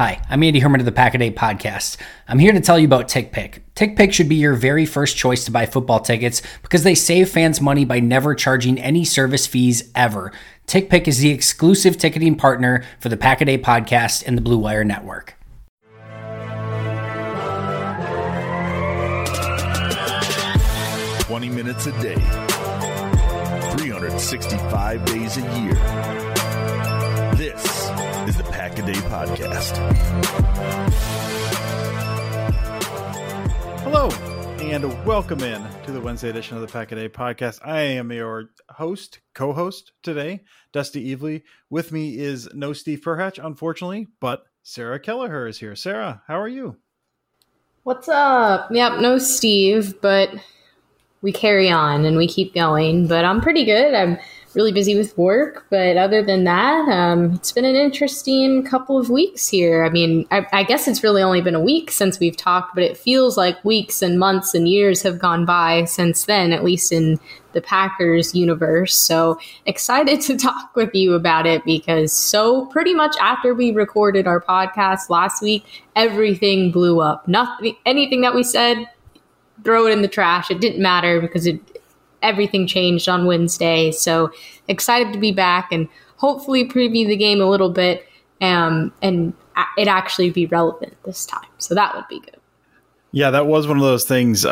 Hi, I'm Andy Herman of the Pack-A-Day Podcast. I'm here to tell you about TickPick. TickPick should be your very first choice to buy football tickets because they save fans money by never charging any service fees ever. TickPick is the exclusive ticketing partner for the Pack-A-Day Podcast and the Blue Wire Network. "20 minutes a day, 365 days a year. This is the Pack-A-Day Podcast." Hello, and welcome in to the Wednesday edition of the Pack-A-Day Podcast. I am your co-host today, Dusty Evely. With me is no Steve Perhatch, unfortunately, but Sarah Kelleher is here. Sarah, how are you? What's up? Yep, no Steve, but we carry on and we keep going. But I'm pretty good. I'm really busy with work, but other than that, it's been an interesting couple of weeks here. I mean, I guess it's really only been a week since we've talked, but it feels like weeks and months and years have gone by since then, at least in the Packers universe. So excited to talk with you about it because pretty much after we recorded our podcast last week, everything blew up. Anything that we said, throw it in the trash. It didn't matter because everything changed on Wednesday. So excited to be back and hopefully preview the game a little bit and it actually be relevant this time. So that would be good. Yeah, that was one of those things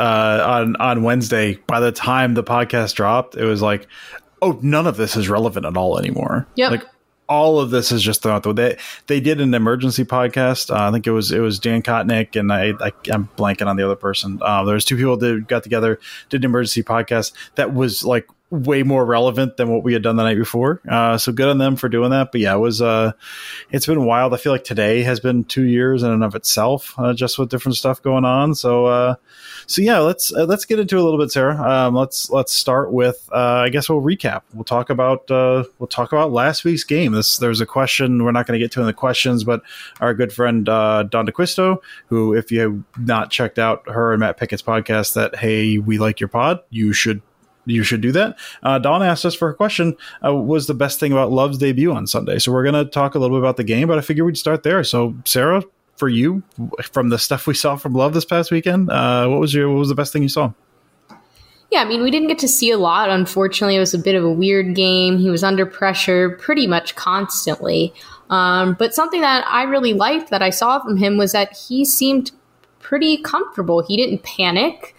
on Wednesday. By the time the podcast dropped, it was like, oh, none of this is relevant at all anymore. Yep. Like all of this is just thrown out the way. They did an emergency podcast. I think it was Dan Kotnick and I'm blanking on the other person. There was two people that got together, did an emergency podcast that was like way more relevant than what we had done the night before. So good on them for doing that. But yeah, it's been wild. I feel like today has been 2 years in and of itself, just with different stuff going on. So yeah, let's get into it a little bit, Sarah. Let's start with, I guess we'll recap. We'll talk about last week's game. There's a question we're not going to get to in the questions, but our good friend, Don DeQuisto, who, if you have not checked out her and Matt Pickett's podcast, that, hey, we like your pod, you should do that. Dawn asked us for a question. Was the best thing about Love's debut on Sunday? So we're going to talk a little bit about the game, but I figured we'd start there. So Sarah, for you, from the stuff we saw from Love this past weekend, what was the best thing you saw? Yeah, I mean, we didn't get to see a lot. Unfortunately, it was a bit of a weird game. He was under pressure pretty much constantly. But something that I really liked that I saw from him was that he seemed pretty comfortable. He didn't panic.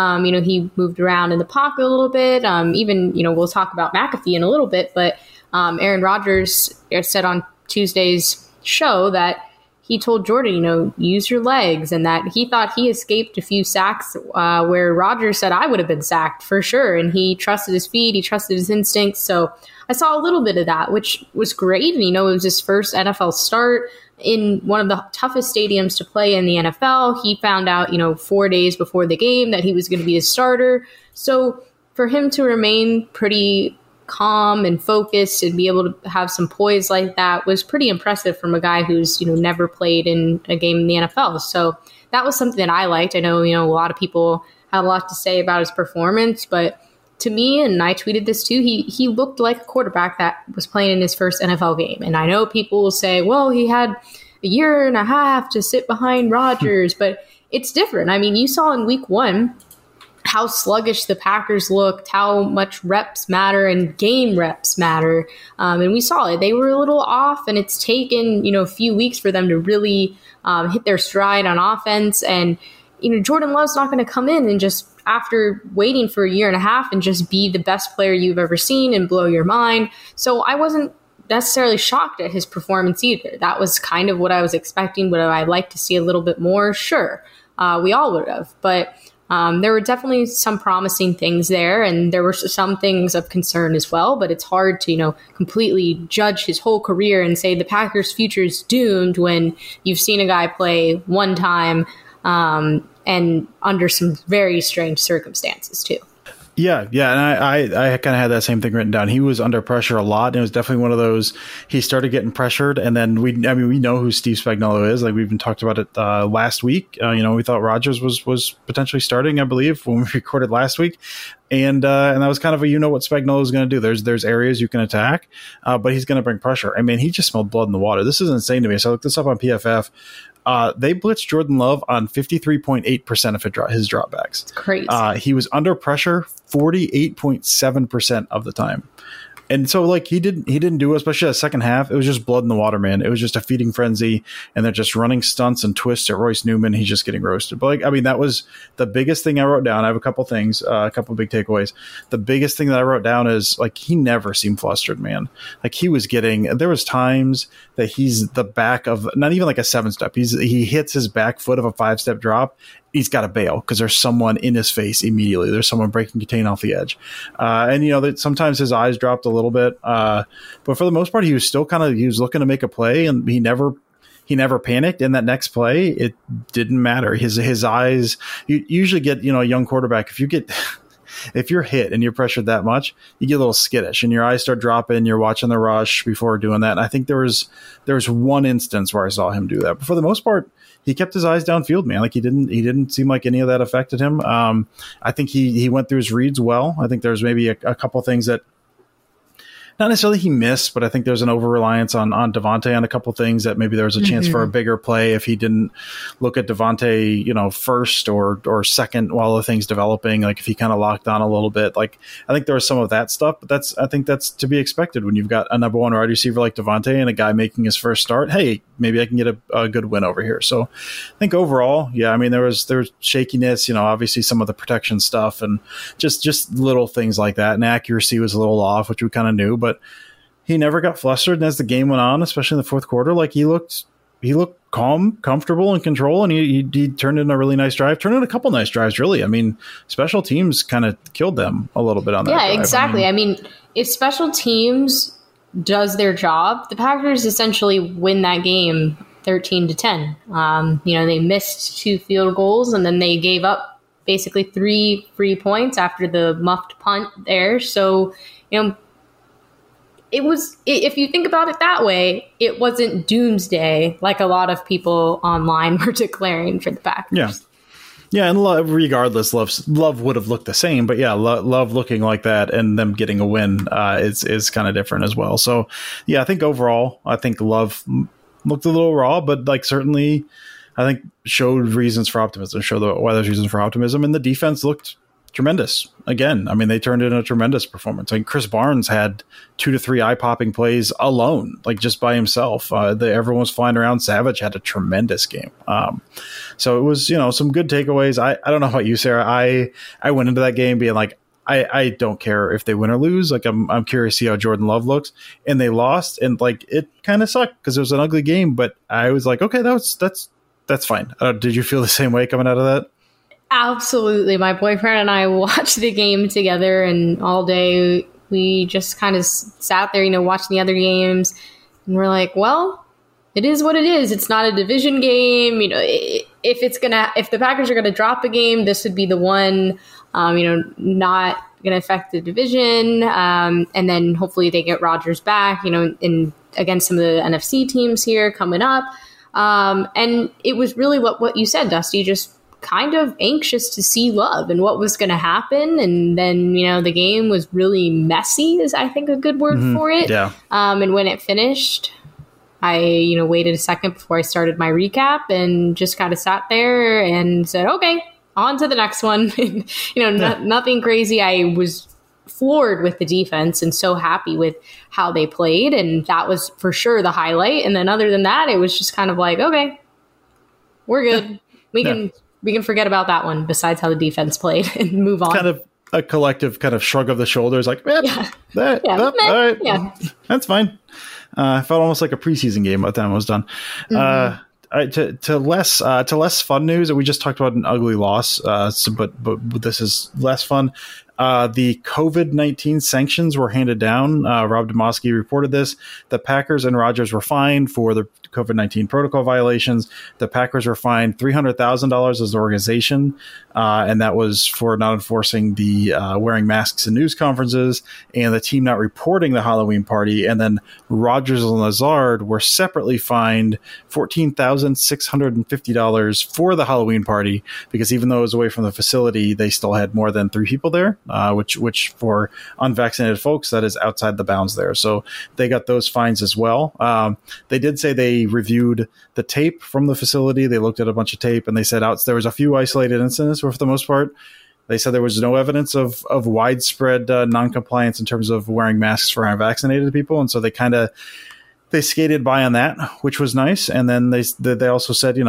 He moved around in the pocket a little bit. We'll talk about McAfee in a little bit, but Aaron Rodgers said on Tuesday's show that he told Jordan, use your legs, and that he thought he escaped a few sacks where Rodgers said, I would have been sacked for sure. And he trusted his feet. He trusted his instincts. So I saw a little bit of that, which was great. And, it was his first NFL start in one of the toughest stadiums to play in the NFL. He found out, 4 days before the game that he was going to be a starter. So for him to remain pretty calm and focused and be able to have some poise like that was pretty impressive from a guy who's, never played in a game in the NFL. So that was something that I liked. I know, a lot of people had a lot to say about his performance, but to me, and I tweeted this too, he looked like a quarterback that was playing in his first NFL game. And I know people will say, well, he had a year and a half to sit behind Rodgers, but it's different. I mean, you saw in week 1 how sluggish the Packers looked, how much reps matter and game reps matter. And we saw it. They were a little off, and it's taken, a few weeks for them to really hit their stride on offense. And, Jordan Love's not going to come in and just, after waiting for a year and a half, and just be the best player you've ever seen and blow your mind. So I wasn't necessarily shocked at his performance either. That was kind of what I was expecting. Would I like to see a little bit more? Sure. We all would have. But there were definitely some promising things there, and there were some things of concern as well. But it's hard to, completely judge his whole career and say the Packers' future is doomed when you've seen a guy play one time and under some very strange circumstances too. Yeah, and I kind of had that same thing written down. He was under pressure a lot, and it was definitely one of those. He started getting pressured, and then we know who Steve Spagnuolo is. Like we've been talked about it last week. We thought Rodgers was potentially starting, I believe, when we recorded last week, and that was kind of a what Spagnuolo is going to do. There's areas you can attack, but he's going to bring pressure. I mean, he just smelled blood in the water. This is insane to me. So I looked this up on PFF. They blitzed Jordan Love on 53.8% of his dropbacks. It's crazy. He was under pressure 48.7% of the time. And so he didn't do it, especially the second half. It was just blood in the water, man. It was just a feeding frenzy, and they're just running stunts and twists at Royce Newman. He's just getting roasted. But that was the biggest thing I wrote down. I have a couple things, a couple big takeaways. The biggest thing that I wrote down is he never seemed flustered, man. There was times that he's the back of not even like a 7-step. He hits his back foot of a 5-step drop. He's got to bail because there's someone in his face immediately. There's someone breaking contain off the edge. That sometimes his eyes dropped a little bit. But for the most part, he was still he was looking to make a play, and he never panicked. In that next play, it didn't matter. His eyes, you usually get, a young quarterback. If you're hit and you're pressured that much, you get a little skittish and your eyes start dropping. You're watching the rush before doing that. And I think there was one instance where I saw him do that. But for the most part, he kept his eyes downfield, man. He didn't seem like any of that affected him. I think he went through his reads well. I think there's maybe a couple things that not necessarily he missed, but I think there's an over-reliance on Devontae on a couple things that maybe there was a chance for a bigger play if he didn't look at Devontae, first or second while the thing's developing, if he kind of locked on a little bit. I think there was some of that stuff, but I think that's to be expected when you've got a number one wide receiver like Devontae and a guy making his first start. Hey, maybe I can get a good win over here. So I think overall, there was shakiness, obviously some of the protection stuff and just little things like that. And accuracy was a little off, which we kind of knew, but he never got flustered. And as the game went on, especially in the fourth quarter, he looked calm, comfortable, in control, and he turned in a really nice drive. Turned in a couple nice drives, really. I mean, special teams kind of killed them a little bit on that. Yeah, drive. exactly. I mean, if special teams does their job, the Packers essentially win that game 13-10. They missed 2 field goals, and then they gave up basically 3 free points after the muffed punt there. So, it was, if you think about it that way, it wasn't doomsday like a lot of people online were declaring for the Packers. Yeah, and regardless, Love would have looked the same, but Love looking like that and them getting a win is kind of different as well. So, I think overall, Love looked a little raw, but certainly, I think showed reasons for optimism. Why there's reasons for optimism, and the defense looked tremendous. Again, I mean, they turned in a tremendous performance. Chris Barnes had 2 to 3 eye-popping plays alone, just by himself. Everyone was flying around. Savage had a tremendous game. So it was, some good takeaways. I don't know about you, Sarah. I went into that game being I don't care if they win or lose. I'm curious to see how Jordan Love looks. And they lost, and it kind of sucked because it was an ugly game. But I was okay, that's fine. Did you feel the same way coming out of that? Absolutely. My boyfriend and I watched the game together, and all day we just kind of sat there, watching the other games, and we're like, well, it is what it is. It's not a division game. If the Packers are going to drop a game, this would be the one, not going to affect the division. And then hopefully they get Rodgers back, in against some of the NFC teams here coming up. And it was really what you said, Dusty, just kind of anxious to see Love and what was going to happen. And then, the game was really messy, is I think a good word for it. Yeah. And when it finished, I, waited a second before I started my recap and just kind of sat there and said, okay, on to the next one. Nothing crazy. I was floored with the defense and so happy with how they played. And that was for sure the highlight. And then other than that, it was just kind of okay, we're good. We can forget about that one besides how the defense played and move on. Kind of a collective kind of shrug of the shoulders, all right, that's fine. I felt almost like a preseason game by the time it was done. To less fun news, we just talked about an ugly loss, but this is less fun. The COVID-19 sanctions were handed down. Rob Demoski reported this. The Packers and Rodgers were fined for the COVID-19 protocol violations. The Packers were fined $300,000 as an organization, and that was for not enforcing the wearing masks in news conferences, and the team not reporting the Halloween party. And then Rodgers and Lazard were separately fined $14,650 for the Halloween party, because even though it was away from the facility, they still had more than 3 people there, which for unvaccinated folks, that is outside the bounds there. So they got those fines as well. They did say they reviewed the tape from the facility. They looked at a bunch of tape, and they said there was a few isolated incidents, but for the most part, they said there was no evidence of widespread non-compliance in terms of wearing masks for unvaccinated people. And so they skated by on that, which was nice. And then they also said,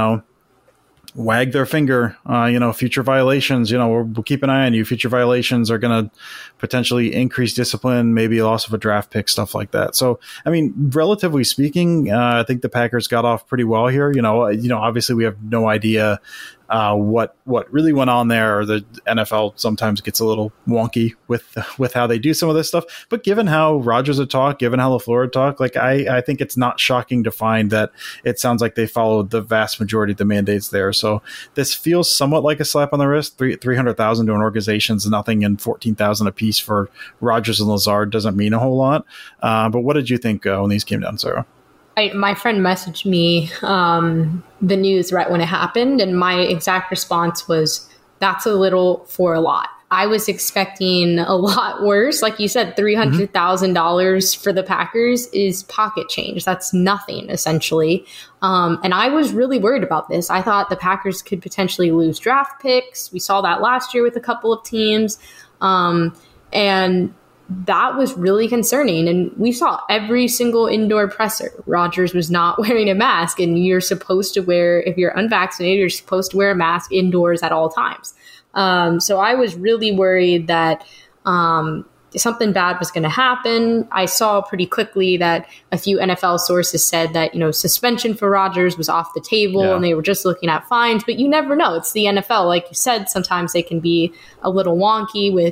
wag their finger, future violations, we'll keep an eye on you. Future violations are going to potentially increase discipline, maybe loss of a draft pick, stuff like that. So, I mean, relatively speaking, I think the Packers got off pretty well here. Obviously we have no idea what really went on there. Or the NFL sometimes gets a little wonky with how they do some of this stuff. But given how Rodgers had talked, given how LaFleur had talked, I think it's not shocking to find that it sounds like they followed the vast majority of the mandates there. So this feels somewhat like a slap on the wrist. $300,000 to an organization is nothing, and $14,000 a piece for Rodgers and Lazard doesn't mean a whole lot. But what did you think when these came down, Sarah? My friend messaged me the news right when it happened, and my exact response was, that's a little for a lot. I was expecting a lot worse. Like you said, $300,000 for the Packers is pocket change. That's nothing, essentially. And I was really worried about this. I thought the Packers could potentially lose draft picks. We saw that last year with a couple of teams. And that was really concerning. And we saw every single indoor presser, Rodgers was not wearing a mask. And you're supposed to wear, if you're unvaccinated, you're supposed to wear a mask indoors at all times. So I was really worried that something bad was going to happen. I saw pretty quickly that a few NFL sources said that, suspension for Rodgers was off the table, and they were just looking at fines. But you never know. It's the NFL. Like you said, sometimes they can be a little wonky with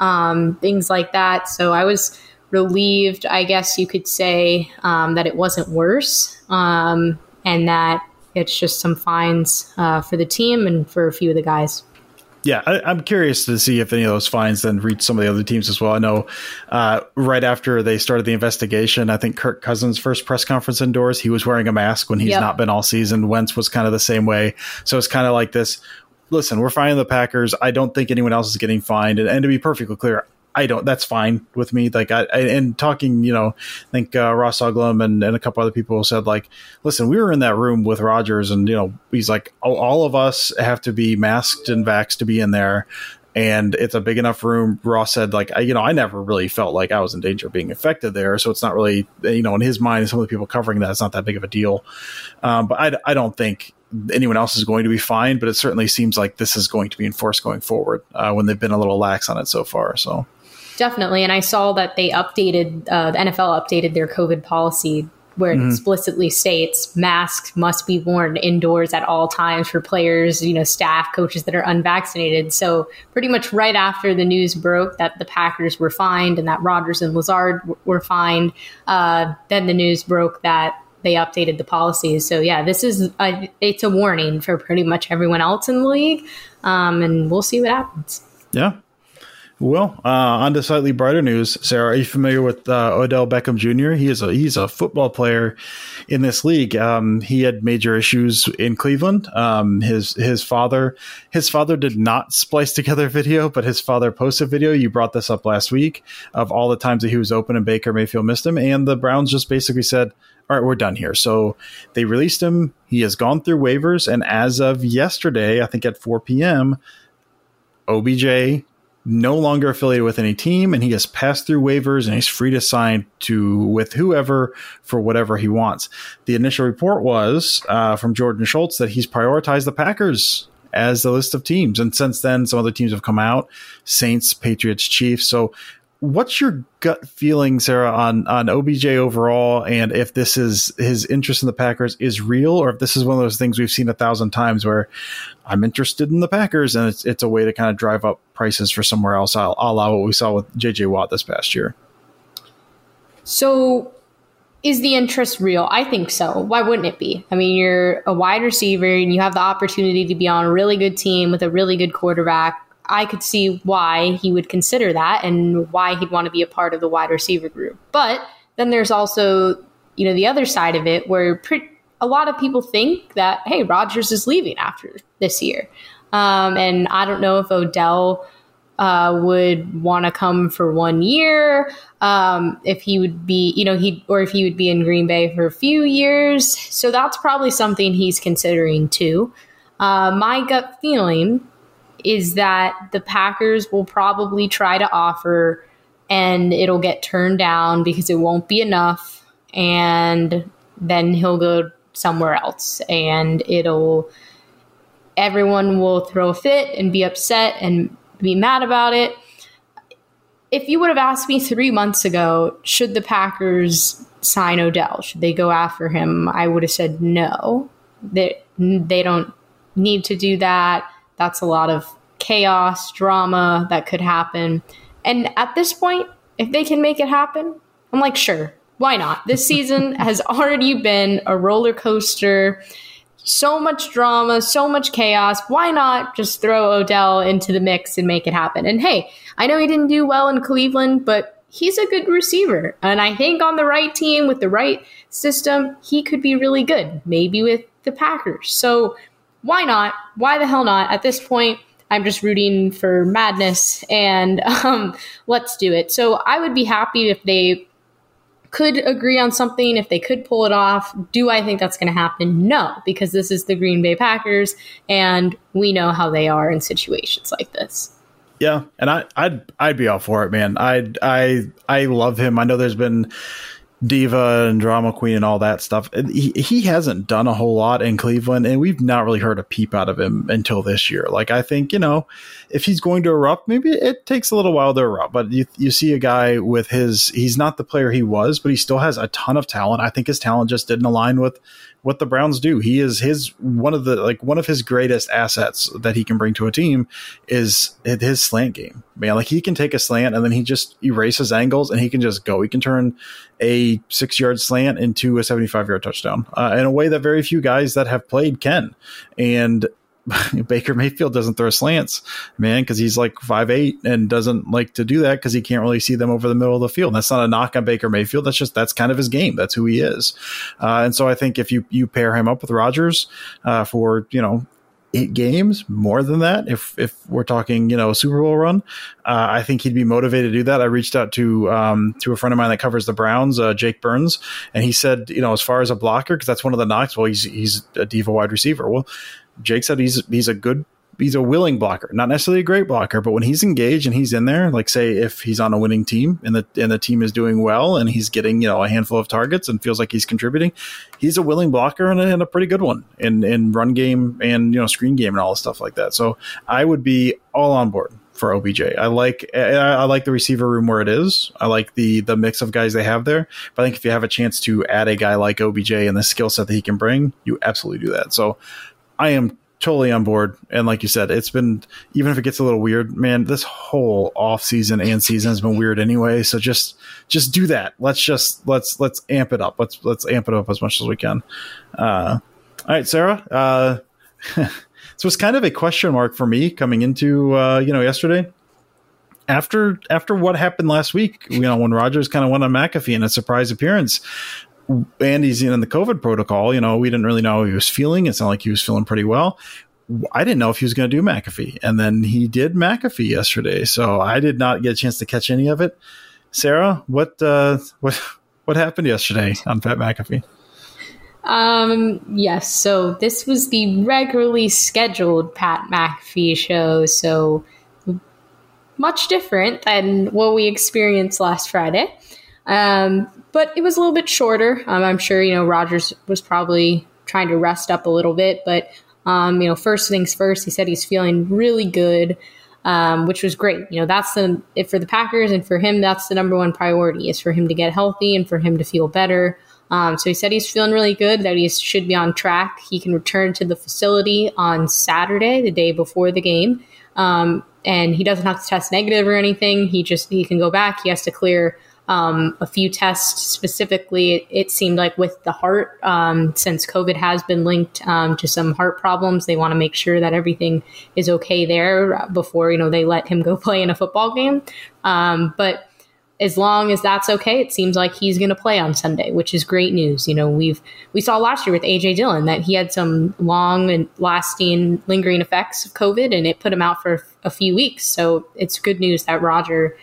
things like that. So I was relieved, I guess you could say, that it wasn't worse, and that it's just some fines for the team and for a few of the guys. Yeah, I'm curious to see if any of those fines then reach some of the other teams as well. I know right after they started the investigation, I think Kirk Cousins' first press conference indoors, he was wearing a mask when he's not been all season. Wentz was kind of the same way. So it's kind of like this, listen, we're fining the Packers. I don't think anyone else is getting fined. And to be perfectly clear, that's fine with me. Like and talking, I think Ross Uglum and a couple other people said, like, listen, we were in that room with Rodgers, and, he's like, all of us have to be masked and vaxxed to be in there. And it's a big enough room. Ross said, like, I never really felt like I was in danger of being infected there. So it's not really, in his mind, and some of the people covering that, it's not that big of a deal. But I don't think anyone else is going to be fined, but it certainly seems like this is going to be enforced going forward when they've been a little lax on it so far. So definitely. And I saw that they updated, the NFL updated their COVID policy where it explicitly states masks must be worn indoors at all times for players, staff, coaches that are unvaccinated. So pretty much right after the news broke that the Packers were fined and that Rodgers and Lazard were fined, then the news broke that they updated the policies. So yeah, this is it's a warning for pretty much everyone else in the league. And we'll see what happens. Yeah. Well, on to slightly brighter news. Sarah, are you familiar with Odell Beckham Jr.? He's a football player in this league. He had major issues in Cleveland. His father did not splice together video, but his father posted video. You brought this up last week of all the times that he was open and Baker Mayfield missed him, and the Browns just basically said, all right, we're done here. So they released him. He has gone through waivers, and as of yesterday, I think at 4 p.m., OBJ no longer affiliated with any team, and he has passed through waivers, and he's free to sign with whoever for whatever he wants. The initial report was from Jordan Schultz that he's prioritized the Packers as the list of teams, and since then, some other teams have come out: Saints, Patriots, Chiefs. So what's your gut feeling, Sarah, on OBJ overall, and if this is his interest in the Packers is real, or if this is one of those things we've seen 1,000 times where I'm interested in the Packers and it's a way to kind of drive up prices for somewhere else, a la what we saw with JJ Watt this past year? So is the interest real? I think so. Why wouldn't it be? I mean, you're a wide receiver and you have the opportunity to be on a really good team with a really good quarterback. I could see why he would consider that and why he'd want to be a part of the wide receiver group. But then there's also, the other side of it where a lot of people think that, hey, Rodgers is leaving after this year. And I don't know if Odell would want to come for 1 year, if he would be, if he would be in Green Bay for a few years. So that's probably something he's considering too. My gut feeling is that the Packers will probably try to offer and it'll get turned down because it won't be enough. And then he'll go somewhere else and everyone will throw a fit and be upset and be mad about it. If you would have asked me 3 months ago, should the Packers sign Odell? Should they go after him? I would have said no. They don't need to do that. That's a lot of chaos, drama that could happen. And at this point, if they can make it happen, I'm like, sure, why not? This season has already been a roller coaster. So much drama, so much chaos. Why not just throw Odell into the mix and make it happen? And hey, I know he didn't do well in Cleveland, but he's a good receiver. And I think on the right team with the right system, he could be really good, maybe with the Packers. So why not? Why the hell not? At this point, I'm just rooting for madness and let's do it. So I would be happy if they could agree on something, if they could pull it off. Do I think that's going to happen? No, because this is the Green Bay Packers and we know how they are in situations like this. Yeah, and I'd be all for it, man. I love him. I know there's been diva and drama queen and all that stuff. He hasn't done a whole lot in Cleveland, and we've not really heard a peep out of him until this year. Like, I think, if he's going to erupt, maybe it takes a little while to erupt, but you see a guy with he's not the player he was, but he still has a ton of talent. I think his talent just didn't align with what the Browns do. He is one of his greatest assets that he can bring to a team is his slant game, man. Like, he can take a slant and then he just erases angles and he can just go. He can turn a 6-yard slant into a 75-yard touchdown in a way that very few guys that have played can. And Baker Mayfield doesn't throw slants, man, because he's like 5'8" and doesn't like to do that because he can't really see them over the middle of the field. And that's not a knock on Baker Mayfield. That's kind of his game. That's who he is. And so I think if you pair him up with Rodgers for 8 games, more than that, if we're talking a Super Bowl run, I think he'd be motivated to do that. I reached out to a friend of mine that covers the Browns, Jake Burns, and he said, as far as a blocker, because that's one of the knocks, well, he's a diva wide receiver. Well, Jake said he's a willing blocker, not necessarily a great blocker, but when he's engaged and he's in there, like say if he's on a winning team and the team is doing well and he's getting a handful of targets and feels like he's contributing, he's a willing blocker and a pretty good one in run game and screen game and all the stuff like that. So I would be all on board for OBJ. I like the receiver room where it is. I like the mix of guys they have there. But I think if you have a chance to add a guy like OBJ and the skill set that he can bring, you absolutely do that. So I am totally on board. And like you said, it's been, even if it gets a little weird, man, this whole off season and season has been weird anyway. So just do that. Let's amp it up. Let's amp it up as much as we can. All right, Sarah. So it's kind of a question mark for me coming into, yesterday. After what happened last week, when Rodgers kind of went on McAfee in a surprise appearance, and he's in the COVID protocol, we didn't really know how he was feeling. It sounded like he was feeling pretty well. I didn't know if he was going to do McAfee. And then he did McAfee yesterday. So I did not get a chance to catch any of it. Sarah, what happened yesterday on Pat McAfee? Yes. So this was the regularly scheduled Pat McAfee show. So much different than what we experienced last Friday. But it was a little bit shorter. I'm sure, Rodgers was probably trying to rest up a little bit. But, first things first, he said he's feeling really good. which was great. That's for the Packers and for him, that's the number one priority, is for him to get healthy and for him to feel better. So he said he's feeling really good, that he should be on track. He can return to the facility on Saturday, the day before the game. And he doesn't have to test negative or anything. He can go back. He has to clear a few tests. Specifically, it seemed like with the heart, since COVID has been linked to some heart problems, they want to make sure that everything is okay there before they let him go play in a football game. But as long as that's okay, it seems like he's going to play on Sunday, which is great news. We saw last year with A.J. Dillon that he had some long and lasting lingering effects of COVID, and it put him out for a few weeks. So it's good news that Roger,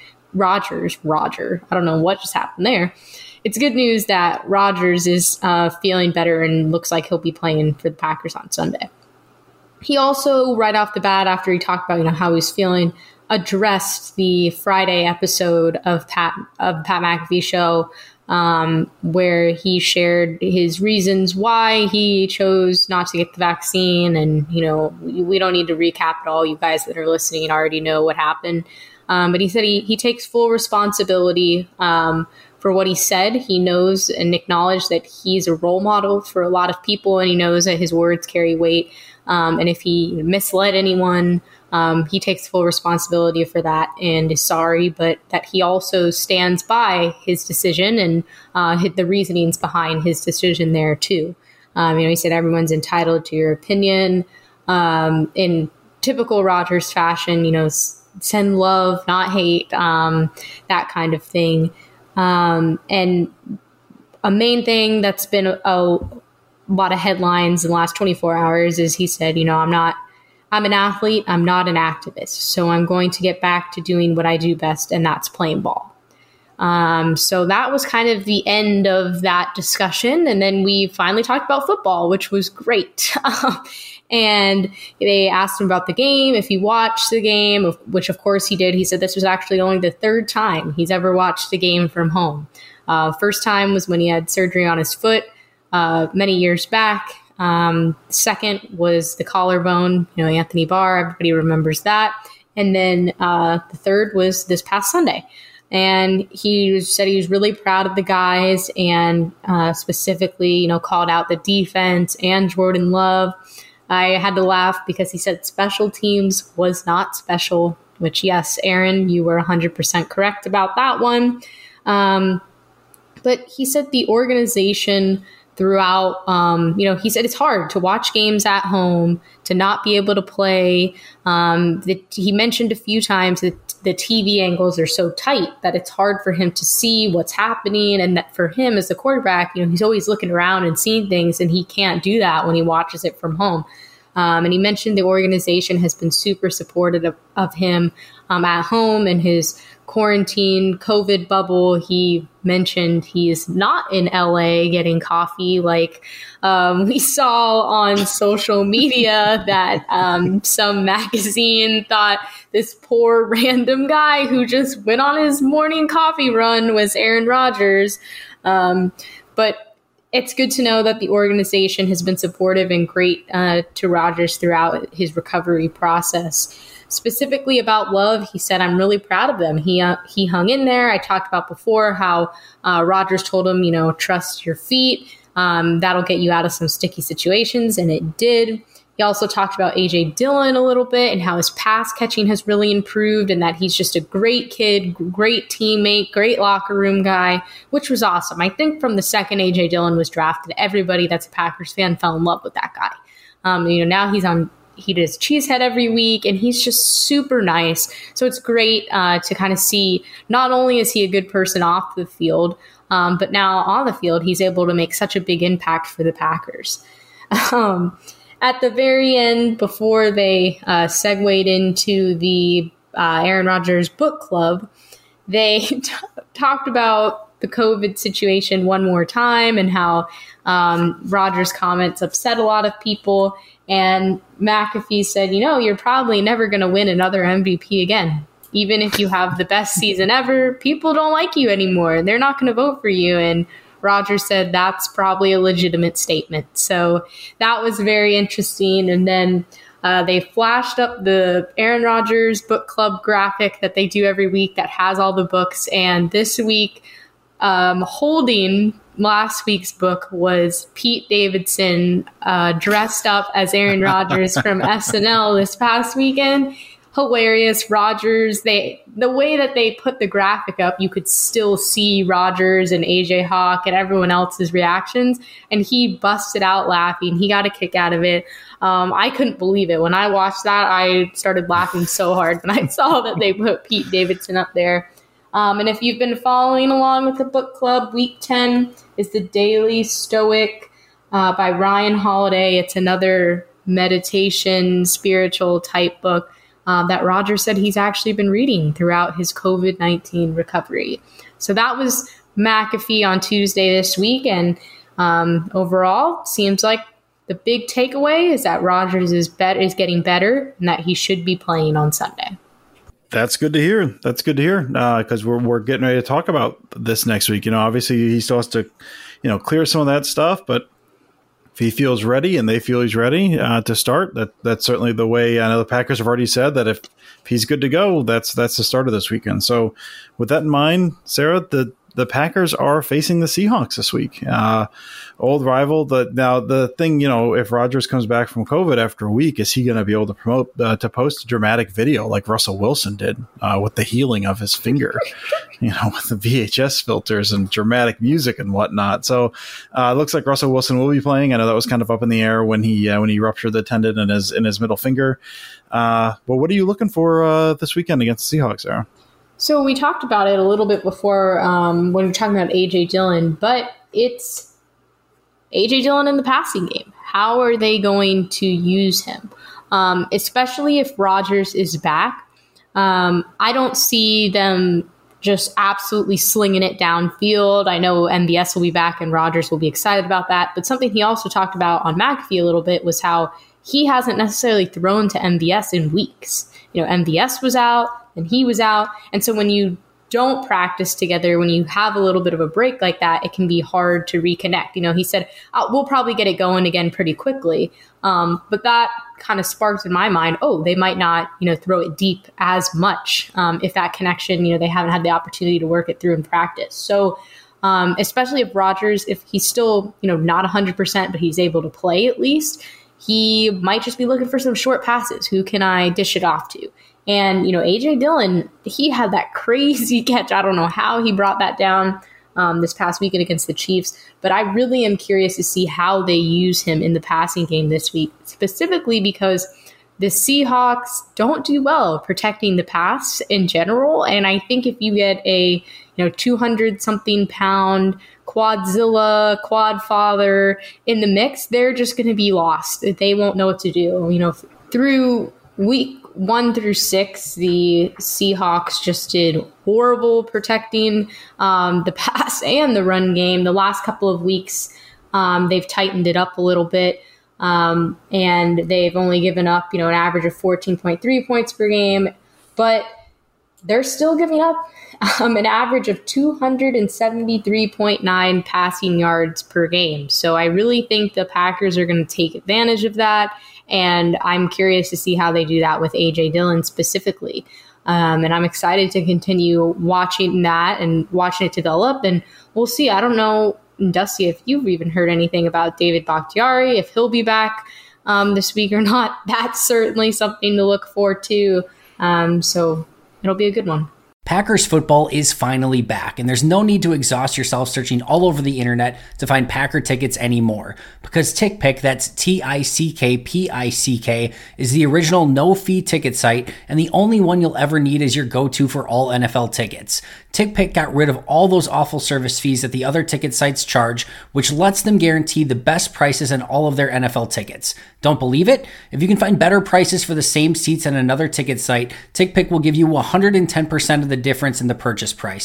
I don't know what just happened there. It's good news that Rodgers is feeling better and looks like he'll be playing for the Packers on Sunday. He also, right off the bat, after he talked about how he's feeling, addressed the Friday episode of Pat McAfee show, where he shared his reasons why he chose not to get the vaccine. And, we don't need to recap it all. You guys that are listening already know what happened. But he said he takes full responsibility for what he said. He knows and acknowledged that he's a role model for a lot of people, and he knows that his words carry weight. And if he misled anyone, he takes full responsibility for that and is sorry, but that he also stands by his decision and the reasonings behind his decision there too. He said everyone's entitled to your opinion. In typical Rodgers fashion, send love, not hate, that kind of thing. And a main thing that's been a lot of headlines in the last 24 hours is he said, I'm an athlete, I'm not an activist, so I'm going to get back to doing what I do best, and that's playing ball. So that was kind of the end of that discussion. And then we finally talked about football, which was great. And they asked him about the game, if he watched the game, which of course he did. He said this was actually only the third time he's ever watched a game from home. First time was when he had surgery on his foot many years back. Second was the collarbone, Anthony Barr, everybody remembers that. And then the third was this past Sunday. And he said he was really proud of the guys and specifically, called out the defense and Jordan Love. I had to laugh because he said special teams was not special, which, yes, Aaron, you were 100% correct about that one. But he said the organization throughout, he said it's hard to watch games at home, to not be able to play. He mentioned a few times that the TV angles are so tight that it's hard for him to see what's happening. And that for him as the quarterback, he's always looking around and seeing things, and he can't do that when he watches it from home. And he mentioned the organization has been super supportive of him at home in his quarantine COVID bubble. He mentioned he's not in LA getting coffee like we saw on social media that some magazine thought this poor random guy who just went on his morning coffee run was Aaron Rodgers. But it's good to know that the organization has been supportive and great to Rodgers throughout his recovery process. Specifically about Love, he said, I'm really proud of them. He hung in there. I talked about before how Rodgers told him, trust your feet. That'll get you out of some sticky situations, and it did. He also talked about A.J. Dillon a little bit and how his pass catching has really improved and that he's just a great kid, great teammate, great locker room guy, which was awesome. I think from the second A.J. Dillon was drafted, everybody that's a Packers fan fell in love with that guy. Now he does Cheesehead every week, and he's just super nice. So it's great to kind of see not only is he a good person off the field, but now on the field, he's able to make such a big impact for the Packers. At the very end, before they segued into the Aaron Rodgers book club, they talked about the COVID situation one more time and how Rodgers' comments upset a lot of people. And McAfee said, you're probably never going to win another MVP again. Even if you have the best season ever, people don't like you anymore. They're not going to vote for you. And Rodgers said that's probably a legitimate statement. So that was very interesting. And then They flashed up the Aaron Rodgers book club graphic that they do every week that has all the books. And this week, holding last week's book was Pete Davidson dressed up as Aaron Rodgers from SNL this past weekend. Hilarious. Rodgers, the way that they put the graphic up, you could still see Rodgers and AJ Hawk and everyone else's reactions, and he busted out laughing. He got a kick out of it. I couldn't believe it. When I watched that, I started laughing so hard when I saw that they put Pete Davidson up there. And if you've been following along with the book club, week 10 is The Daily Stoic by Ryan Holiday. It's another meditation, spiritual type book that Rodgers said he's actually been reading throughout his COVID-19 recovery. So that was McAfee on Tuesday this week. And overall, seems like the big takeaway is that Rodgers is getting better and that he should be playing on Sunday. That's good to hear. That's good to hear because we're getting ready to talk about this next week. Obviously he still has to, clear some of that stuff, but if he feels ready and they feel he's ready to start, that's certainly the way. I know the Packers have already said that if he's good to go, that's the start of this weekend. So with that in mind, Sarah, the Packers are facing the Seahawks this week. Old rival. Now the thing, if Rodgers comes back from COVID after a week, is he going to be able to post a dramatic video like Russell Wilson did with the healing of his finger, with the VHS filters and dramatic music and whatnot. So it looks like Russell Wilson will be playing. I know that was kind of up in the air when he ruptured the tendon in his middle finger. But what are you looking for this weekend against the Seahawks, Sarah? So we talked about it a little bit before when we were talking about A.J. Dillon, but it's A.J. Dillon in the passing game. How are they going to use him? Especially if Rodgers is back. I don't see them just absolutely slinging it downfield. I know MVS will be back and Rodgers will be excited about that. But something he also talked about on McAfee a little bit was how he hasn't necessarily thrown to MVS in weeks. MVS was out and he was out. And so when you don't practice together, when you have a little bit of a break like that, it can be hard to reconnect. He said, we'll probably get it going again pretty quickly. But that kind of sparked in my mind, they might not, throw it deep as much if that connection, they haven't had the opportunity to work it through in practice. So especially if Rodgers, if he's still, not 100%, but he's able to play at least, he might just be looking for some short passes. Who can I dish it off to? And, A.J. Dillon, he had that crazy catch. I don't know how he brought that down this past weekend against the Chiefs, but I really am curious to see how they use him in the passing game this week, specifically because the Seahawks don't do well protecting the pass in general. And I think if you get a 200-something pound Quadzilla, Quadfather in the mix, they're just going to be lost. They won't know what to do. Through week 1 through 6, the Seahawks just did horrible protecting the pass and the run game. The last couple of weeks, they've tightened it up a little bit, and they've only given up, an average of 14.3 points per game, but they're still giving up an average of 273.9 passing yards per game. So I really think the Packers are going to take advantage of that. And I'm curious to see how they do that with A.J. Dillon specifically. And I'm excited to continue watching that and watching it develop. And we'll see. I don't know, Dusty, if you've even heard anything about David Bakhtiari, if he'll be back this week or not. That's certainly something to look forward to. So it'll be a good one. Packers football is finally back, and there's no need to exhaust yourself searching all over the internet to find Packer tickets anymore. Because TickPick, that's TickPick, is the original no-fee ticket site, and the only one you'll ever need as your go-to for all NFL tickets. TickPick got rid of all those awful service fees that the other ticket sites charge, which lets them guarantee the best prices on all of their NFL tickets. Don't believe it? If you can find better prices for the same seats on another ticket site, TickPick will give you 110% of the difference in the purchase price.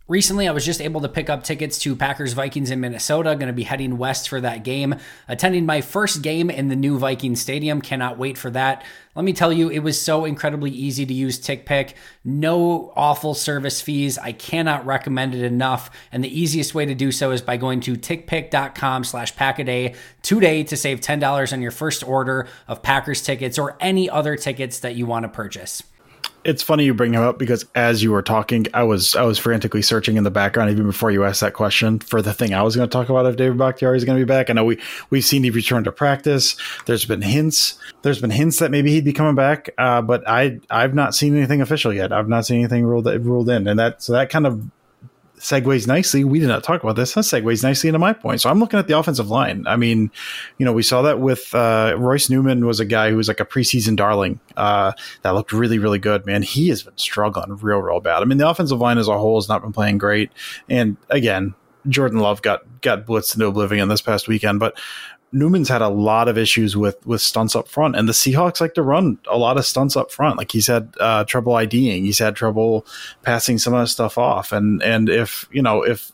Recently, I was just able to pick up tickets to Packers-Vikings in Minnesota. Going to be heading west for that game. Attending my first game in the new Vikings Stadium. Cannot wait for that. Let me tell you, it was so incredibly easy to use TickPick. No awful service fees. I cannot recommend it enough. And the easiest way to do so is by going to tickpick.com/packaday today to save $10 on your first order of Packers tickets or any other tickets that you want to purchase. It's funny you bring him up because as you were talking, I was frantically searching in the background even before you asked that question for the thing I was going to talk about if David Bakhtiari is going to be back. I know we've seen he return to practice. There's been hints that maybe he'd be coming back, but I've not seen anything official yet. I've not seen anything ruled in, and that kind of segues nicely. We did not talk about this. That segues nicely into my point. So I'm looking at the offensive line. I mean, we saw that with Royce Newman was a guy who was like a preseason darling that looked really, really good, man. He has been struggling real bad. I mean, the offensive line as a whole has not been playing great. And again, Jordan Love got blitzed into oblivion this past weekend, but Newman's had a lot of issues with stunts up front, and the Seahawks like to run a lot of stunts up front. Like he's had trouble IDing, he's had trouble passing some of that stuff off, and if there's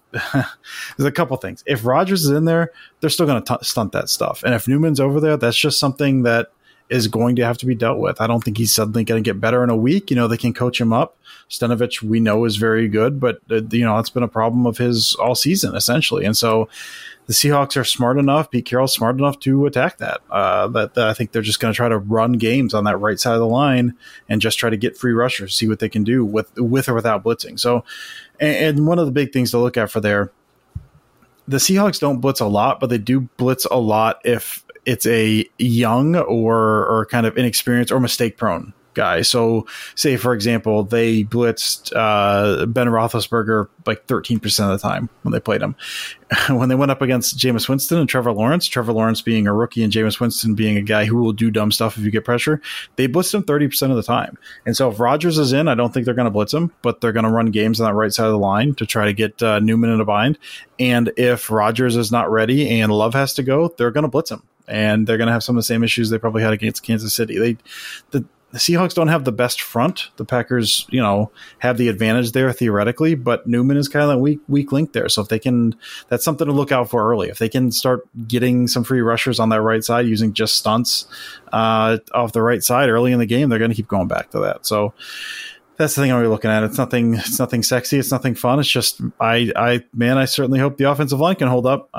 a couple things. If Rodgers is in there, they're still going to stunt that stuff, and if Newman's over there, that's just something that is going to have to be dealt with. I don't think he's suddenly going to get better in a week. They can coach him up. Stanovich, we know, is very good, but it's been a problem of his all season essentially, and so. The Seahawks are smart enough, Pete Carroll's smart enough to attack that. That I think they're just going to try to run games on that right side of the line and just try to get free rushers, see what they can do with or without blitzing. So, and one of the big things to look at for there, the Seahawks don't blitz a lot, but they do blitz a lot if it's a young or kind of inexperienced or mistake prone guy. So say, for example, they blitzed Ben Roethlisberger like 13% of the time when they played him. When they went up against Jameis Winston and Trevor Lawrence being a rookie and Jameis Winston being a guy who will do dumb stuff if you get pressure, they blitzed him 30% of the time. And so if Rodgers is in, I don't think they're going to blitz him, but they're going to run games on that right side of the line to try to get Newman in a bind. And if Rodgers is not ready and Love has to go, they're going to blitz him. And they're going to have some of the same issues they probably had against Kansas City. The Seahawks don't have the best front. The Packers, have the advantage there theoretically, but Newman is kind of that weak link there. So if they can, that's something to look out for early. If they can start getting some free rushers on that right side using just stunts off the right side early in the game, they're going to keep going back to that. So that's the thing I'm looking at. It's nothing sexy. It's nothing fun. It's just, I certainly hope the offensive line can hold up.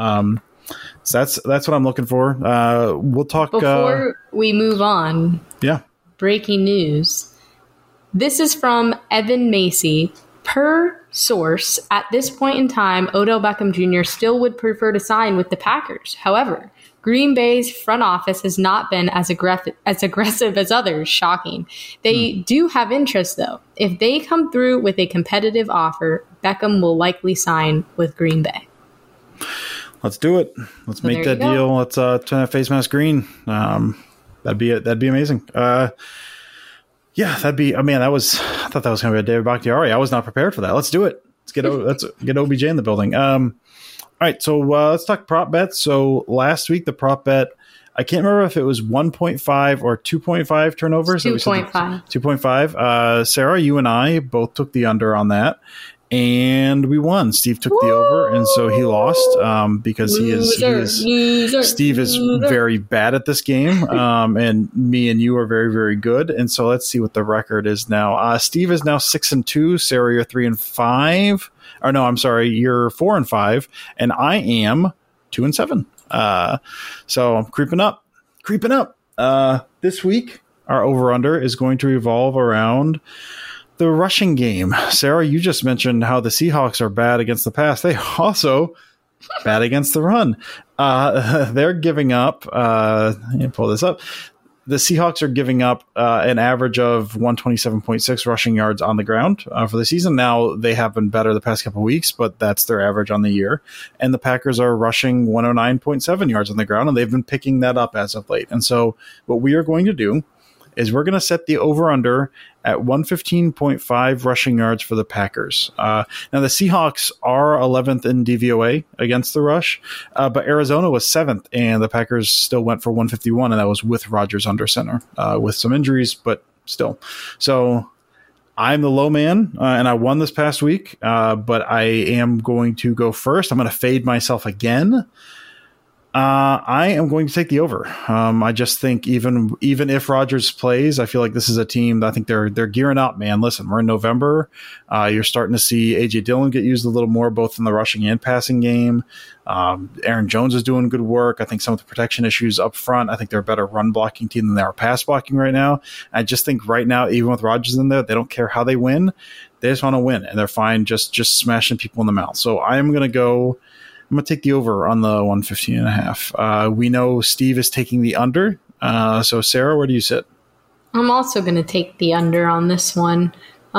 So that's what I'm looking for. We'll talk before we move on. Yeah. Breaking news. This is from Evan Macy. Per source, at this point in time, Odell Beckham Jr. still would prefer to sign with the Packers. However, Green Bay's front office has not been as aggressive as others. Shocking. They do have interest, though. If they come through with a competitive offer, Beckham will likely sign with Green Bay. Let's do it. Let's make that deal. Let's turn that face mask green. That'd be amazing. I thought that was going to be a David Bakhtiari. I was not prepared for that. Let's do it. Let's get OBJ in the building. All right. So let's talk prop bets. So last week, the prop bet, I can't remember if it was 1.5 or 2.5 turnovers. 2.5. 2.5. Sarah, you and I both took the under on that. And we won. Steve took the over, and so he lost because Steve is very bad at this game, and me and you are very, very good. And so let's see what the record is now. Steve is now 6-2. Sarah, you're 3-5. Or no, I'm sorry, you're 4-5, and I am 2-7. So I'm creeping up. This week, our over/under is going to revolve around the rushing game. Sarah, you just mentioned how the Seahawks are bad against the pass. They also bad against the run. They're giving up. Let me pull this up. The Seahawks are giving up an average of 127.6 rushing yards on the ground for the season. Now, they have been better the past couple of weeks, but that's their average on the year. And the Packers are rushing 109.7 yards on the ground, and they've been picking that up as of late. And so what we are going to do is we're going to set the over-under at 115.5 rushing yards for the Packers. Now, the Seahawks are 11th in DVOA against the rush, but Arizona was 7th, and the Packers still went for 151, and that was with Rodgers under center with some injuries, but still. So I'm the low man, and I won this past week, but I am going to go first. I'm going to fade myself again. I am going to take the over. I just think even if Rodgers plays, I feel like this is a team that I think they're gearing up, man. Listen, we're in November. You're starting to see A.J. Dillon get used a little more, both in the rushing and passing game. Aaron Jones is doing good work. I think some of the protection issues up front, I think they're a better run blocking team than they are pass blocking right now. I just think right now, even with Rodgers in there, they don't care how they win. They just want to win, and they're fine just smashing people in the mouth. So I'm going to take the over on the 115.5. We know Steve is taking the under. So Sarah, where do you sit? I'm also going to take the under on this one.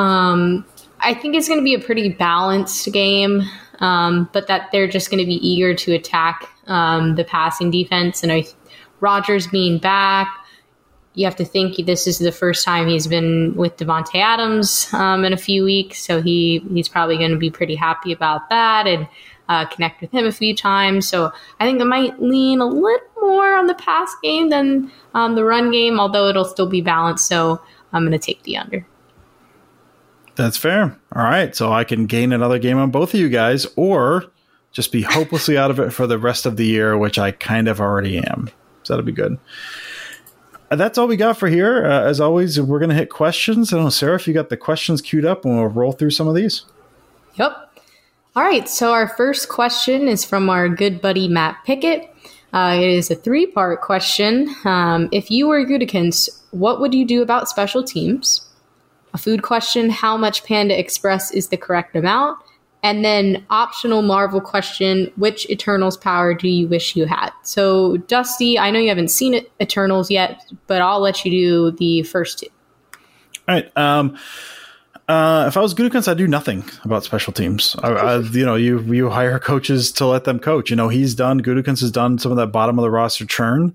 I think it's going to be a pretty balanced game, but that they're just going to be eager to attack the passing defense. And Rodgers being back, you have to think this is the first time he's been with Davante Adams in a few weeks. So he's probably going to be pretty happy about that and connect with him a few times. So I think it might lean a little more on the pass game than the run game, although it'll still be balanced. So I'm going to take the under. That's fair. All right. So I can gain another game on both of you guys, or just be hopelessly out of it for the rest of the year, which I kind of already am. So that'll be good. That's all we got for here. As always, we're going to hit questions. I don't know, Sarah, if you got the questions queued up, and we'll roll through some of these. Yep. All right, so our first question is from our good buddy Matt Pickett. It is a 3-part question. If you were Gutekunst, what would you do about special teams? A food question, how much Panda Express is the correct amount? And then optional Marvel question, which Eternals power do you wish you had? So Dusty, I know you haven't seen Eternals yet, but I'll let you do the first two. All right. If I was Gutekunst, I'd do nothing about special teams. You hire coaches to let them coach. Gutekunst has done some of that bottom of the roster churn.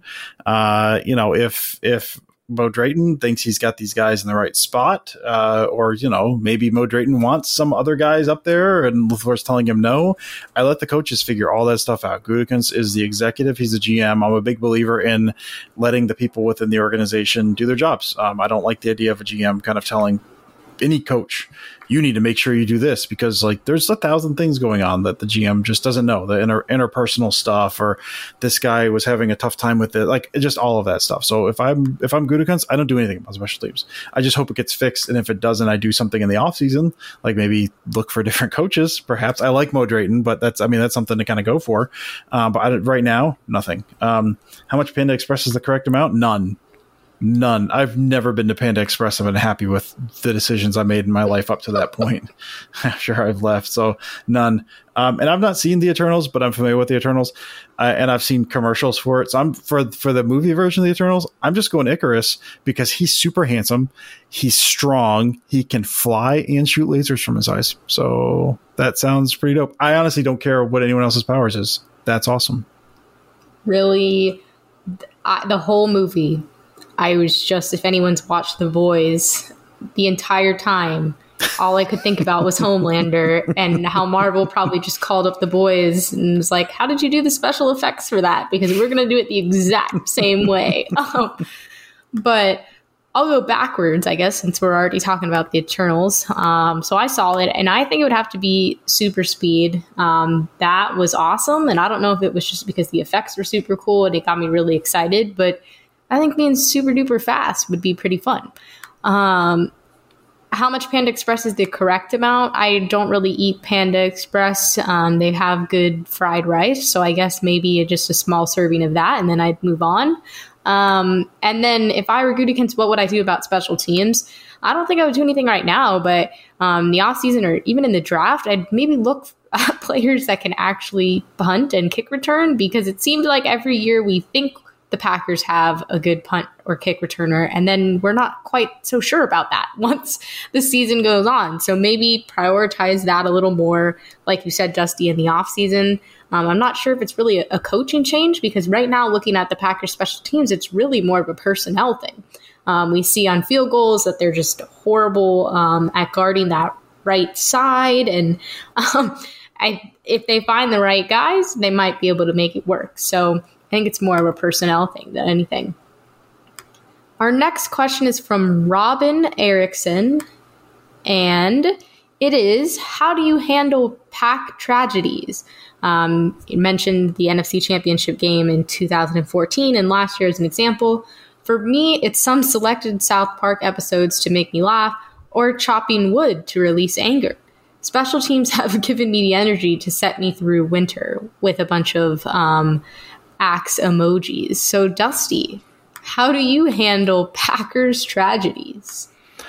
If Mo Drayton thinks he's got these guys in the right spot, or maybe Mo Drayton wants some other guys up there and LaFleur's telling him no, I let the coaches figure all that stuff out. Gutekunst is the executive. He's the GM. I'm a big believer in letting the people within the organization do their jobs. I don't like the idea of a GM kind of telling any coach, you need to make sure you do this, because there's 1,000 things going on that the GM just doesn't know, the interpersonal stuff, or this guy was having a tough time with it, just all of that stuff. So if I'm Gutekunst, I don't do anything about special teams. I just hope it gets fixed, and if it doesn't, I do something in the offseason, like maybe look for different coaches. Perhaps I like Mo Drayton, but that's something to kind of go for. But right now, nothing. How much Panda Express is the correct amount? None. I've never been to Panda Express. I've been happy with the decisions I made in my life up to that point after I've left. So none. And I've not seen the Eternals, but I'm familiar with the Eternals, and I've seen commercials for it. So I'm for the movie version of the Eternals, I'm just going Icarus because he's super handsome. He's strong. He can fly and shoot lasers from his eyes. So that sounds pretty dope. I honestly don't care what anyone else's powers is. That's awesome. Really, the whole movie, I was just, if anyone's watched The Boys, the entire time, all I could think about was Homelander and how Marvel probably just called up The Boys and was like, how did you do the special effects for that? Because we're going to do it the exact same way. But I'll go backwards, I guess, since we're already talking about the Eternals. So I saw it, and I think it would have to be super speed. That was awesome, and I don't know if it was just because the effects were super cool and it got me really excited, but I think being super duper fast would be pretty fun. How much Panda Express is the correct amount? I don't really eat Panda Express. They have good fried rice, so I guess maybe just a small serving of that, and then I'd move on. And then if I were Gutekunst, what would I do about special teams? I don't think I would do anything right now, but the offseason or even in the draft, I'd maybe look at players that can actually punt and kick return, because it seemed like every year we think the Packers have a good punt or kick returner, and then we're not quite so sure about that once the season goes on. So maybe prioritize that a little more, like you said, Dusty, in the offseason. I'm not sure if it's really a coaching change, because right now, looking at the Packers special teams, it's really more of a personnel thing. We see on field goals that they're just horrible at guarding that right side, and if they find the right guys, they might be able to make it work. So I think it's more of a personnel thing than anything. Our next question is from Robin Erickson. And it is, how do you handle pack tragedies? You mentioned the NFC Championship game in 2014 and last year as an example. For me, it's some selected South Park episodes to make me laugh or chopping wood to release anger. Special teams have given me the energy to set me through winter with a bunch of axe emojis. So, Dusty, how do you handle Packers tragedies?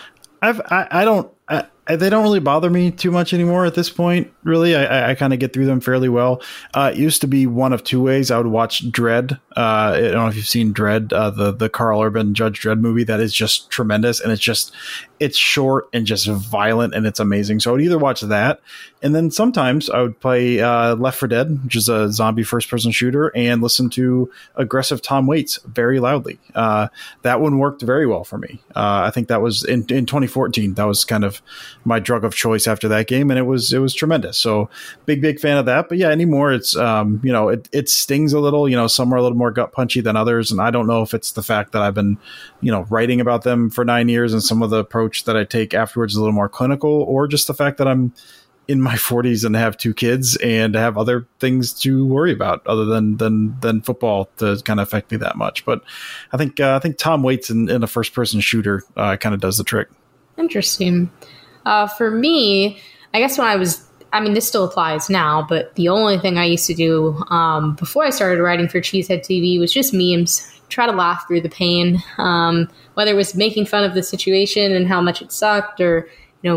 They don't really bother me too much anymore at this point. Really, I kind of get through them fairly well. It used to be one of two ways. I would watch Dredd. I don't know if you've seen Dredd, the Carl Urban Judge Dredd movie. That is just tremendous, and it's short and just violent, and it's amazing. So I would either watch that, and then sometimes I would play Left 4 Dead, which is a zombie first-person shooter, and listen to aggressive Tom Waits very loudly. That one worked very well for me. I think that was in 2014. That was kind of my drug of choice after that game, and it was tremendous. So big fan of that. But yeah, anymore it's it stings a little. Some are a little more gut punchy than others, and I don't know if it's the fact that I've been writing about them for 9 years and some of the approach that I take afterwards is a little more clinical, or just the fact that I'm in my 40s and have 2 kids and have other things to worry about other than football to kind of affect me that much. But I think Tom Waits in a first person shooter kind of does the trick. Interesting. For me, I guess this still applies now, but the only thing I used to do before I started writing for Cheesehead TV was just memes, try to laugh through the pain, whether it was making fun of the situation and how much it sucked, or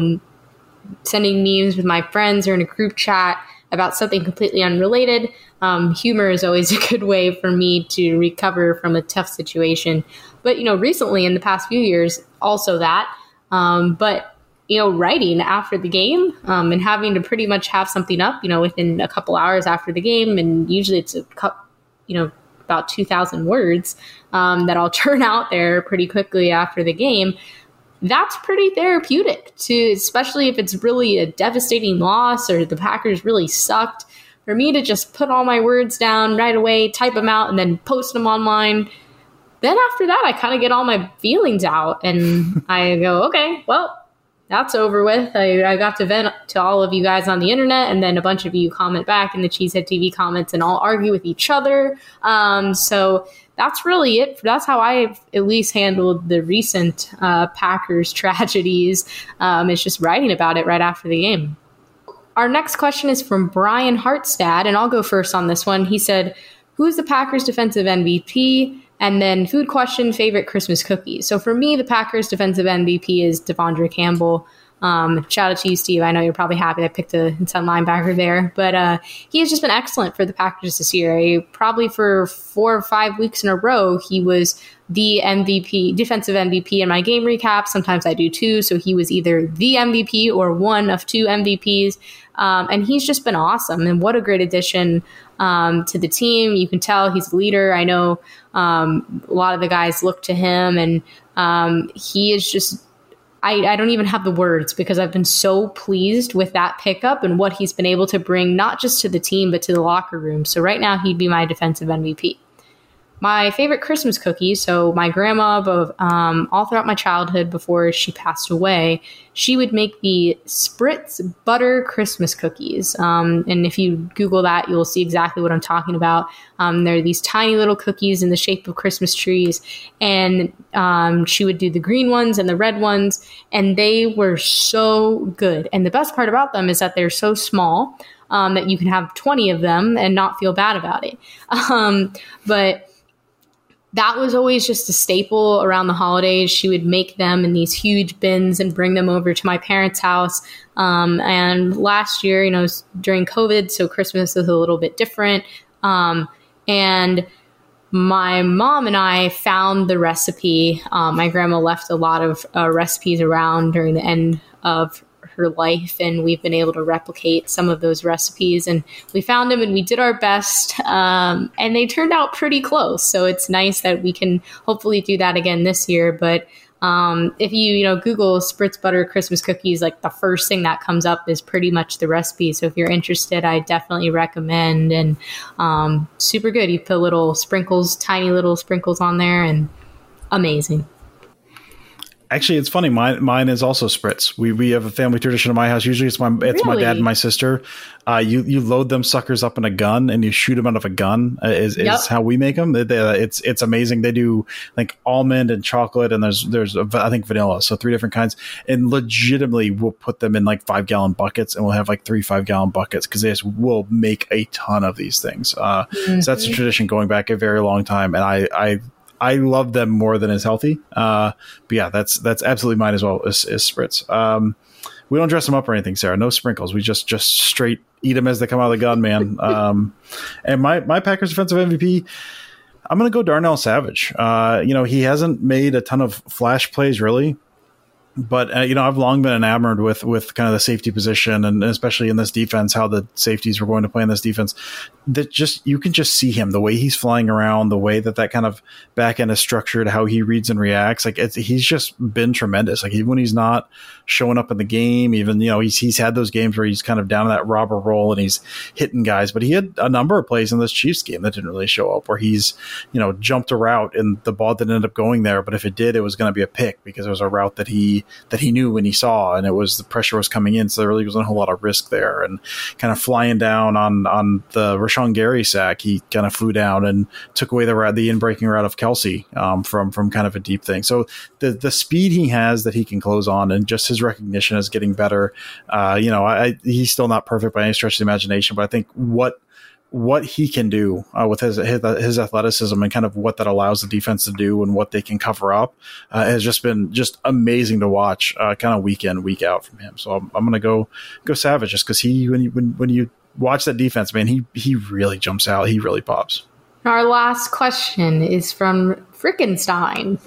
sending memes with my friends or in a group chat about something completely unrelated. Humor is always a good way for me to recover from a tough situation. But, recently in the past few years, also that. But writing after the game and having to pretty much have something up, within a couple hours after the game. And usually it's about 2,000 words that I'll turn out there pretty quickly after the game. That's pretty therapeutic especially if it's really a devastating loss or the Packers really sucked. For me to just put all my words down right away, type them out, and then post them online. Then after that, I kind of get all my feelings out and I go, okay, well, that's over with. I got to vent to all of you guys on the internet, and then a bunch of you comment back in the Cheesehead TV comments and all argue with each other. So that's really it. That's how I've at least handled the recent Packers tragedies. It's just writing about it right after the game. Our next question is from Brian Hartstad, and I'll go first on this one. He said, who's the Packers defensive MVP? And then food question, favorite Christmas cookies. So for me, the Packers defensive MVP is Devondre Campbell. Shout out to you, Steve. I know you're probably happy I picked a inside linebacker there, but he has just been excellent for the Packers this year. Probably for 4 or 5 weeks in a row, he was the MVP, defensive MVP in my game recap. Sometimes I do too. So he was either the MVP or one of 2 MVPs. And he's just been awesome. And what a great addition to the team. You can tell he's a leader. I know a lot of the guys look to him, and he is just, I don't even have the words because I've been so pleased with that pickup and what he's been able to bring, not just to the team, but to the locker room. So right now he'd be my defensive MVP. My favorite Christmas cookies, so my grandma, all throughout my childhood before she passed away, she would make the Spritz butter Christmas cookies. And if you Google that, you'll see exactly what I'm talking about. They're these tiny little cookies in the shape of Christmas trees. And she would do the green ones and the red ones, and they were so good. And the best part about them is that they're so small that you can have 20 of them and not feel bad about it. But that was always just a staple around the holidays. She would make them in these huge bins and bring them over to my parents' house. And last year, during COVID, so Christmas is a little bit different. And my mom and I found the recipe. My grandma left a lot of recipes around during the end of her life, and we've been able to replicate some of those recipes, and we found them and we did our best, and they turned out pretty close. So it's nice that we can hopefully do that again this year. But if you Google Spritz butter Christmas cookies, like the first thing that comes up is pretty much the recipe. So if you're interested, I definitely recommend, and super good. You put little sprinkles, tiny little sprinkles on there, and amazing. Actually, it's funny. Mine is also spritz. We have a family tradition in my house. Usually, it's my dad and my sister. You load them suckers up in a gun and you shoot them out of a gun. Is how we make them. It's amazing. They do like almond and chocolate, and there's I think vanilla. So 3 different kinds. And legitimately, we'll put them in like 5-gallon buckets, and we'll have like 3 5-gallon buckets because they just will make a ton of these things. So that's a tradition going back a very long time, and I love them more than is healthy. But yeah, that's absolutely mine as well is spritz. We don't dress them up or anything, Sarah. No sprinkles. We just straight eat them as they come out of the gun, man. And my Packers defensive MVP, I'm going to go Darnell Savage. He hasn't made a ton of flash plays really. But, I've long been enamored with kind of the safety position, and especially in this defense, how the safeties were going to play in this defense. That you can just see him, the way he's flying around, the way that kind of back end is structured, how he reads and reacts. Like he's just been tremendous. Like even when he's not showing up in the game, even, he's had those games where he's kind of down in that robber role and he's hitting guys. But he had a number of plays in this Chiefs game that didn't really show up, where he's, jumped a route and the ball didn't end up going there. But if it did, it was going to be a pick because it was a route that he knew when he saw, and the pressure was coming in. So there really wasn't a whole lot of risk there. And kind of flying down on the Rashawn Gary sack, he kind of flew down and took away the in-breaking route of Kelsey from kind of a deep thing. So the speed he has that he can close on, and just his recognition is getting better. He's still not perfect by any stretch of the imagination, but I think what he can do with his athleticism and kind of what that allows the defense to do and what they can cover up has just been just amazing to watch kind of week in, week out from him. So I'm going to go Savage just because when you watch that defense, man, he really jumps out. He really pops. Our last question is from Frickenstein,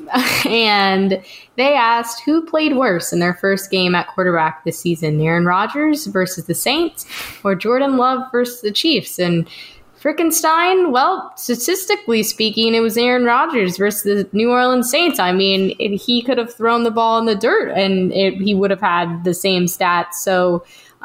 and they asked who played worse in their first game at quarterback this season, Aaron Rodgers versus the Saints or Jordan Love versus the Chiefs? And Frickenstein, well, statistically speaking, it was Aaron Rodgers versus the New Orleans Saints. I mean, he could have thrown the ball in the dirt and he would have had the same stats. So,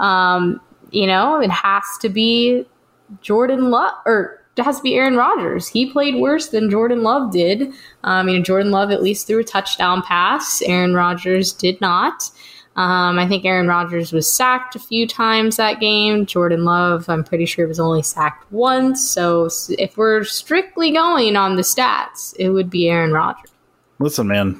it has to be Jordan Love, or it has to be Aaron Rodgers. He played worse than Jordan Love did. Jordan Love at least threw a touchdown pass. Aaron Rodgers did not. I think Aaron Rodgers was sacked a few times that game. Jordan Love, I'm pretty sure, was only sacked once. So if we're strictly going on the stats, it would be Aaron Rodgers. Listen, man.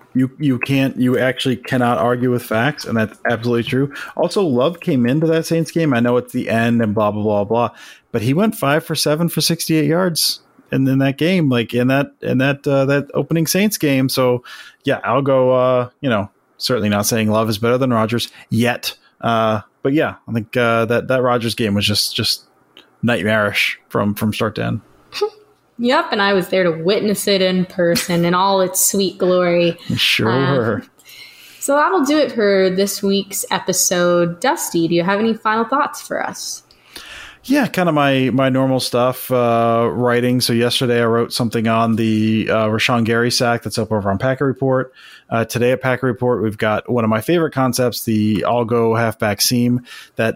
You actually cannot argue with facts, and that's absolutely true. Also, Love came into that Saints game. I know it's the end and blah blah blah blah, but he went 5 for 7 for 68 yards in that game, like in that opening Saints game. So yeah, I'll go. Certainly not saying Love is better than Rodgers yet, but yeah, I think that Rodgers game was just nightmarish from start to end. Yep, and I was there to witness it in person in all its sweet glory. Sure. So that'll do it for this week's episode. Dusty, do you have any final thoughts for us? Yeah, kind of my normal stuff, writing. So yesterday I wrote something on the Rashawn Gary sack that's up over on Packer Report. Today at Packer Report, we've got one of my favorite concepts, the all-go halfback seam that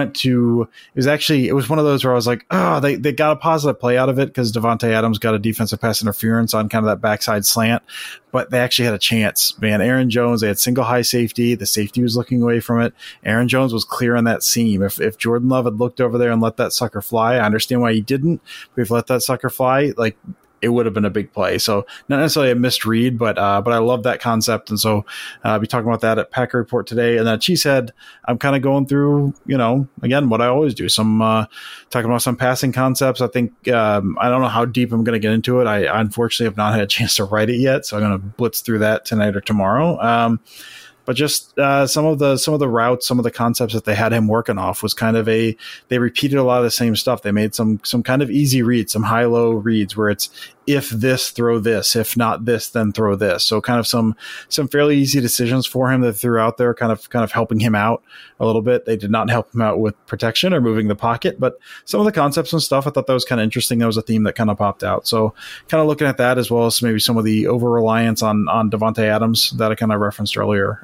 it was one of those where I was like, they got a positive play out of it because Davante Adams got a defensive pass interference on kind of that backside slant, but they actually had a chance, man. Aaron Jones, they had single high safety. The safety was looking away from it. Aaron Jones was clear on that seam. If Jordan Love had looked over there and let that sucker fly, I understand why he didn't, but if he let that sucker fly, like, it would have been a big play. So not necessarily a missed read, but I love that concept. And so I'll be talking about that at Packer Report today. And then at Cheesehead, I'm kind of going through, again, what I always do. Some talking about some passing concepts. I think I don't know how deep I'm going to get into it. I unfortunately have not had a chance to write it yet. So I'm going to blitz through that tonight or tomorrow. But just some of the routes, some of the concepts that they had him working off was kind of they repeated a lot of the same stuff. They made some kind of easy reads, some high-low reads where it's if this, throw this, if not this, then throw this. So kind of some fairly easy decisions for him that threw out there, kind of helping him out a little bit. They did not help him out with protection or moving the pocket, but some of the concepts and stuff, I thought that was kind of interesting. That was a theme that kind of popped out. So kind of looking at that as well as maybe some of the over-reliance on Davante Adams that I kind of referenced earlier.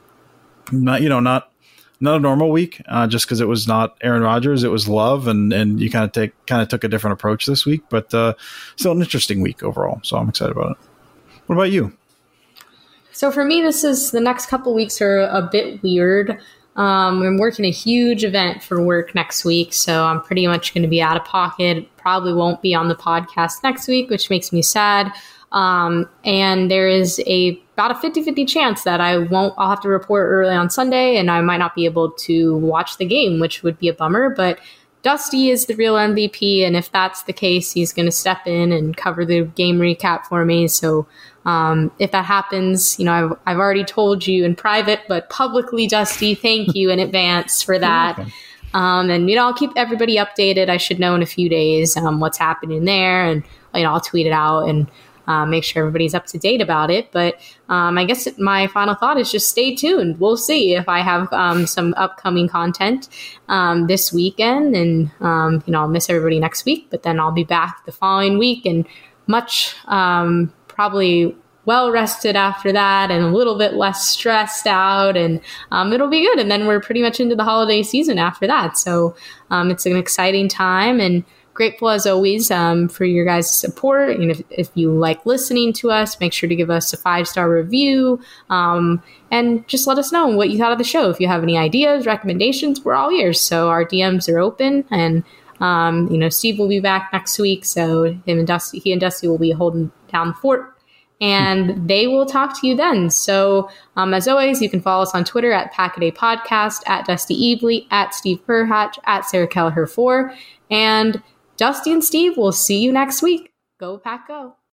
Not a normal week, just because it was not Aaron Rodgers, it was Love, and you kind of took a different approach this week, but still an interesting week overall. So I'm excited about it. What about you? So for me, the next couple weeks are a bit weird. I'm working a huge event for work next week, so I'm pretty much going to be out of pocket. Probably won't be on the podcast next week, which makes me sad. And there is about a 50-50 chance that I'll have to report early on Sunday, and I might not be able to watch the game, which would be a bummer. But Dusty is the real MVP, and if that's the case, he's going to step in and cover the game recap for me. So if that happens, I've already told you in private, but publicly, Dusty, thank you in advance for that. And I'll keep everybody updated. I should know in a few days what's happening there, and I'll tweet it out and make sure everybody's up to date about it. But I guess my final thought is just stay tuned. We'll see if I have some upcoming content this weekend, and I'll miss everybody next week, but then I'll be back the following week and much probably well rested after that and a little bit less stressed out, and it'll be good. And then we're pretty much into the holiday season after that. So it's an exciting time, and grateful as always for your guys' support. And if you like listening to us, make sure to give us a 5-star review, and just let us know what you thought of the show. If you have any ideas, recommendations, we're all ears. So our DMs are open, and Steve will be back next week. So he and Dusty will be holding down the fort, and they will talk to you then. So as always, you can follow us on Twitter at Packaday Podcast, at Dusty Evely, at Steve Perhatch, at Sarah Kelleher 4, and Dusty and Steve will see you next week. Go Pack Go.